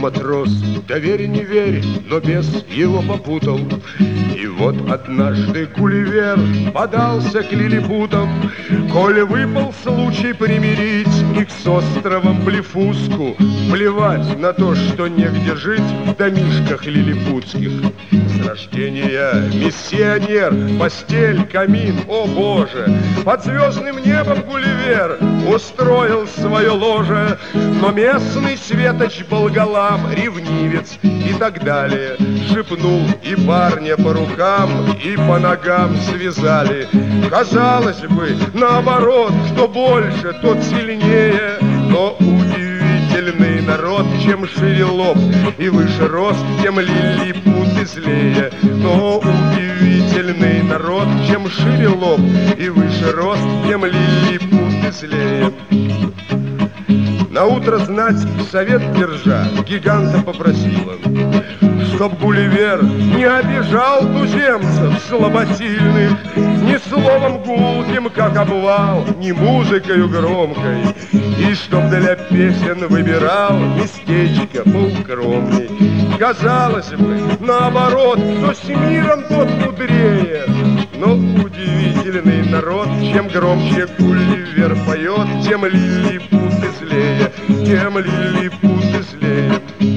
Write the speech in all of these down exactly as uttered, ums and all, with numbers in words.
матрос, да верь, не верь, но бес его попутал. И вот однажды Гулливер подался к лилипутам. Коли выпал случай примирить их с островом Блефуску, плевать на то, что негде жить в домишках лилипутских. С рождения миссионер, постель, камин, о боже! Под звездным небом Гулливер устроил свое ложе, но местный светоч Болгалам, ревнивец и так далее, шепнул, и парня по рукам и по ногам связали. Казалось бы, наоборот, кто больше, тот сильнее, но удивительный народ, чем шире лоб и выше рост, тем лилипуты злее. Но удивительный народ, чем шире лоб и выше рост, тем лилипуты злее. Наутро знать совет держа гиганта попросила, чтоб Гулливер не обижал туземцев слаботильных ни словом гулким, как обвал, ни музыкою громкой, и чтоб для песен выбирал местечко поукромней. Казалось бы, наоборот, кто с миром, тот мудрее, но удивительный народ, чем громче Гулливер поет, тем лилипуты злее, тем лилипуты злее.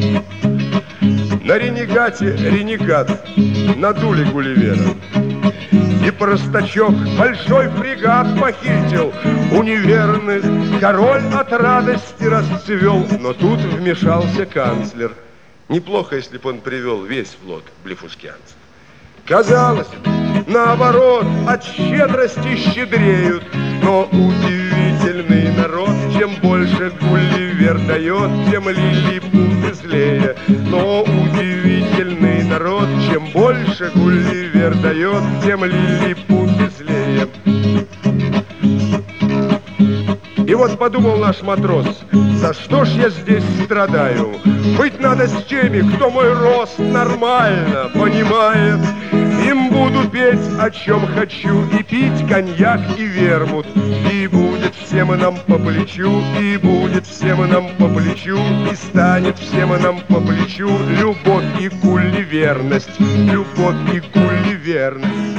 На ренегате ренегат надули Гулливера, и простачок большой фрегат похитил у неверных. Король от радости расцвел, но тут вмешался канцлер. Неплохо, если бы он привел весь флот блефускианцев. Казалось бы, наоборот, от щедрости щедреют, но удивительный народ, чем больше Гулливер дает, тем лилипуты злее. Но удивительный народ, чем больше Гулливер дает, тем лилипуты злее. И вот подумал наш матрос, за что ж я здесь страдаю? Быть надо с теми, кто мой рост нормально понимает. Им буду петь, о чем хочу, и пить коньяк и вермут. И будет всем нам по плечу, и будет всем нам по плечу, и станет всем нам по плечу любовь и гулливерность, любовь и гулливерность.